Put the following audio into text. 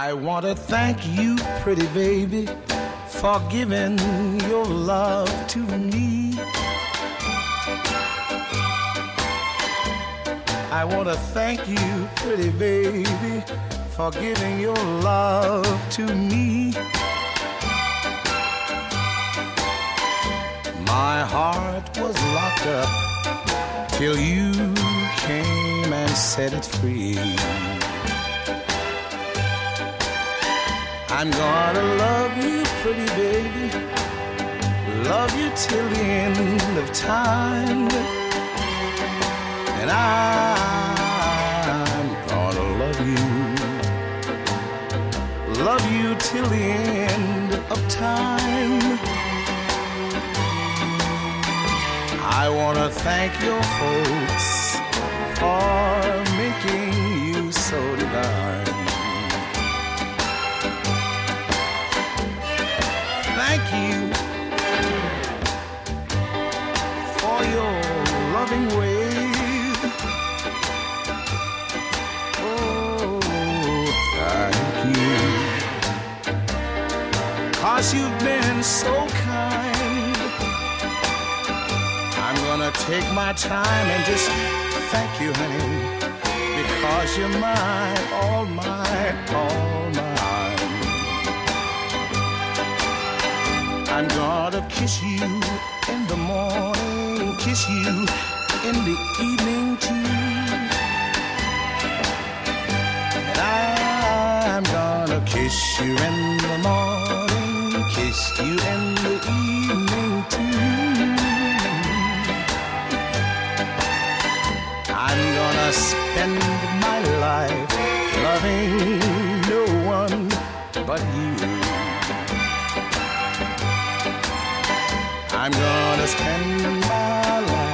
I want to thank you, pretty baby, for giving your love to me. I want to thank you, pretty baby, for giving your love to me. My heart was locked up till you came and set it free. I'm gonna love you, pretty baby, love you till the end of time. And I'm gonna love you till the end of time. I wanna thank your folks for making you so divine. Thank you for your loving ways. Oh, thank you, 'cause you've been so kind. I'm gonna take my time and just thank you, honey, because you're mine, all mine, all mine. I'm gonna kiss you in the morning, kiss you in the evening too. And I'm gonna kiss you in the morning, kiss you in the evening too. I'm gonna spend my life loving no one but you. I'm gonna spend my life